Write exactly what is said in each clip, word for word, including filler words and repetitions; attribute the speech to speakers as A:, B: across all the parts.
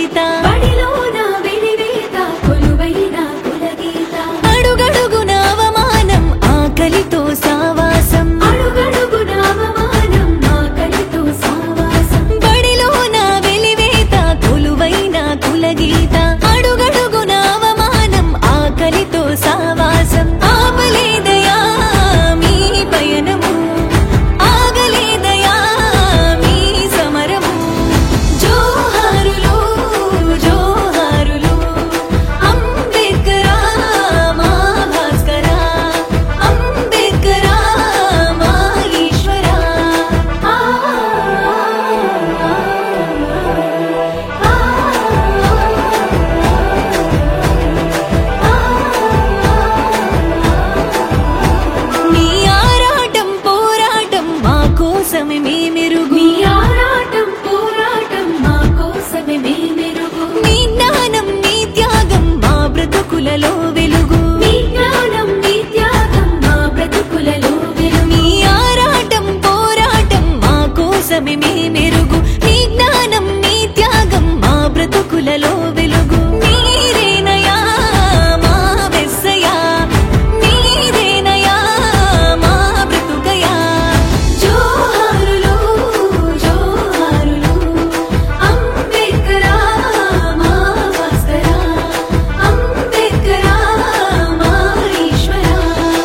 A: కులగీత బడిలోన వెలివేత కొలువైన కులగీత అడుగడుగున అవమానం ఆకలితో సావాసం అడుగడుగున అవమానం ఆకలితో సావాసం బడిలోన వెలివేత కొలువైన కులగీత అడుగడుగున అవమానం ఆకలితో సావాసం ఆపలేదయా మీ పయనము ఆగలేదయా మీ సమరము జోహారులు జోహారులు అంబేద్కరా మా భాస్కరా అంబేద్కరా మా ఈశ్వరా ఆ మీ ఆరాటం పోరాటం మా కోసమే మీ మెరుగు మీ ఆరాటం పోరాటం మా కోసమే మీ మెరుగు మీ జ్ఞానం మీ త్యాగం మా బ్రతుకులలో వెలుగు మీ జ్ఞానం మీ త్యాగం మా బ్రతుకులలో వెలుగు మీ ఆరాటం పోరాటం మా కోసమే మీ మెరుగు మీ జ్ఞానం మీ త్యాగం మా బ్రతుకులలో వెలుగు మీరేనయా మా వెస్సయా మీరేనయా మా బ్రతుకయా జోహారులు జోహారులు అంబేద్కరా మా భాస్కరా అంబేద్కరా మా ఈశ్వరా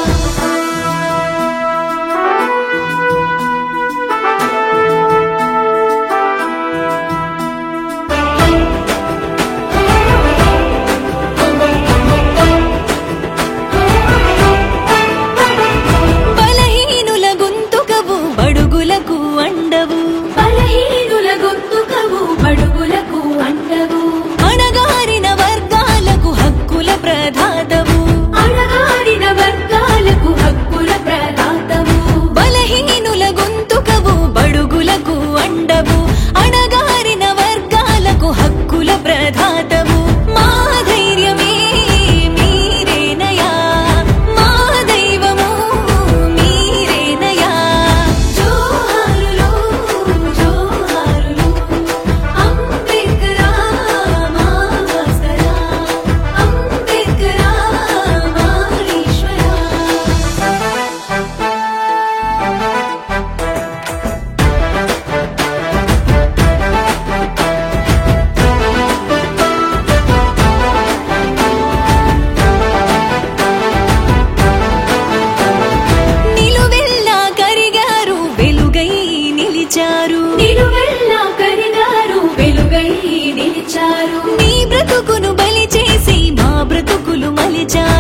A: బలహీనుల గొంతుకవు బడుగులకు అండవు బలహీనుల గొంతుకవు బడుగులకు అండవు అణగారిన వర్గాలకు హక్కుల ప్రదాతవు అణగారిన వర్గాలకు హక్కుల ప్రదాతవు బలహీనుల గొంతుకవు బడుగులకు అండవు అణగారిన వర్గాలకు హక్కుల ప్రదాతవు మా ధైర్యమే మీరేనయా మా దైవము మీరేనయా జోహారులు జోహారులు అంబేద్కరా మా భాస్కరా అంబేద్కరా మా ఈశ్వరా నిలువెల్లా కరిగారు వెలుగై నిలిచారు నిలువెల్లా కరిగారు వెలుగై నిలిచారు మీ బ్రతుకును బలి చేసి మా బ్రతుకులు మలిచారు